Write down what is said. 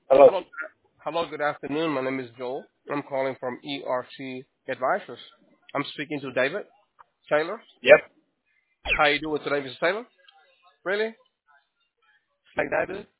Hello. Hello, hello. Good afternoon. My name is Joel. I'm calling from ERC Advisors. I'm speaking to David Taylor. Yep. How you doing today, Mr. Taylor? Really? Like David?